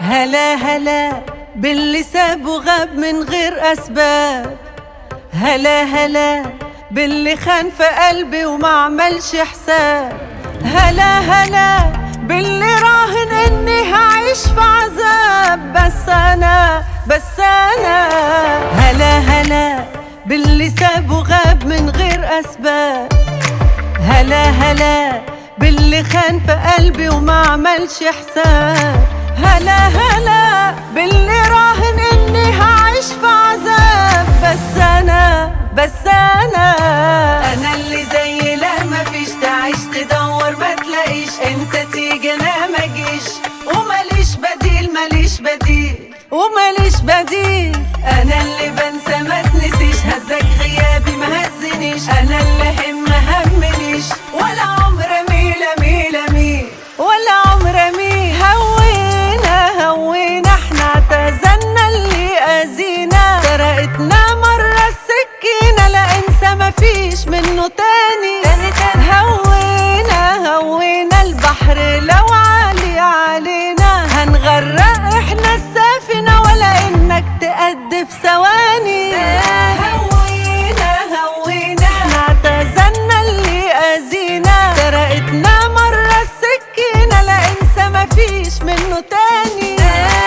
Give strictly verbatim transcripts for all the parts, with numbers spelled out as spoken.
هلا هلا باللي ساب وغاب من غير أسباب. هلا هلا باللي خان في قلبي وما عملش حساب. هلا هلا باللي راهن اني هعيش في عذاب، بس انا بس انا هلا هلا باللي ساب وغاب من غير أسباب. هلا هلا باللي خان في قلبي وما عملش حساب. هلا هلا باللي راهن اني هعيش في عذاب، بس انا بس انا انا اللي زي لا ما فيش تعيش تدور ما تلاقيش، انت تيجي انا ما اجيش، وماليش بديل ماليش بديل وماليش بديل. انا اللي بنسى ما تنسيش، هزك غيابي ما هزنيش، انا اللي هم ما همنيش، ولا عمر ميل ميل ميل ولا عمر ميل. هوينا هوينا احنا اعتزلنا اللي اذينا، سرقتنا مرة السكينة لا انسى ما فيش منه تاني. هوينا هوينا البحر لو عالي علينا، هنغرق احنا السفينة ولا انك تقد في ثواني. هوينا هوينا احنا اعتزلنا اللي اذينا، سرقتنا مرة السكينة لا انسى ما فيش منه تاني.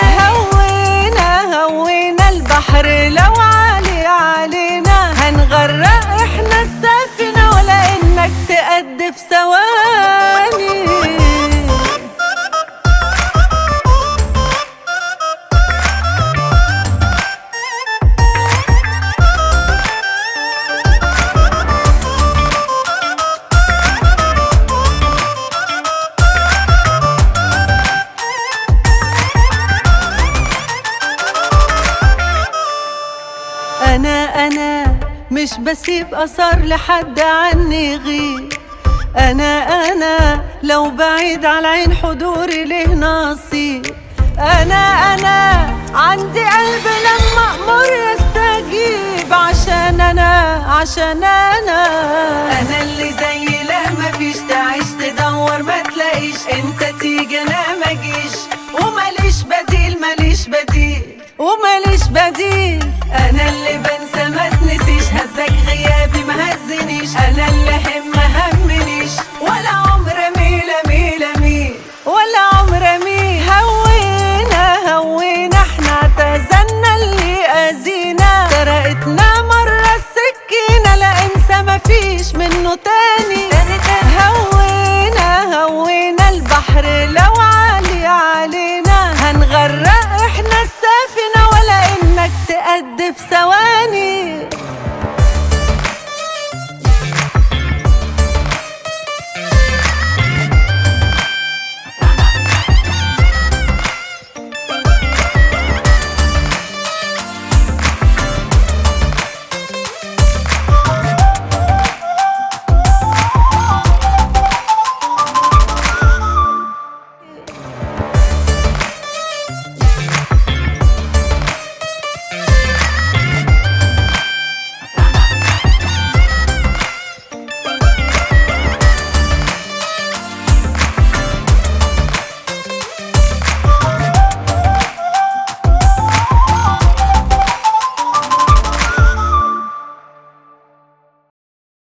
هوينا هوينا البحر لو عالي علينا، هنغرق احنا السفينة ولا انك تقد في ثواني. أنا أنا مش بسيب أثر لحد عني غير. أنا أنا لو بعيد على العين حضوري له نصيب. أنا أنا عندي قلب لما أمر يستجيب، عشان أنا عشان أنا أنا اللي زي لا ما فيش تعيش تدور ما تلاقيش، أنت تيجي أنا ما